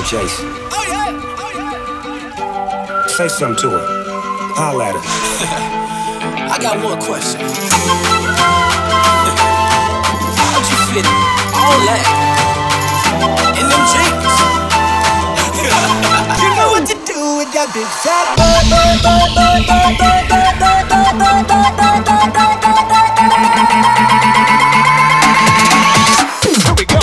I'm Chase. Oh yeah, oh yeah. Say something to her. Holla at her. I got one question. How'd you fit all that in them jeans? You know what to do with that big fat Here we go.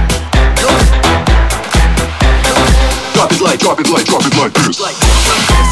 Drop it like this.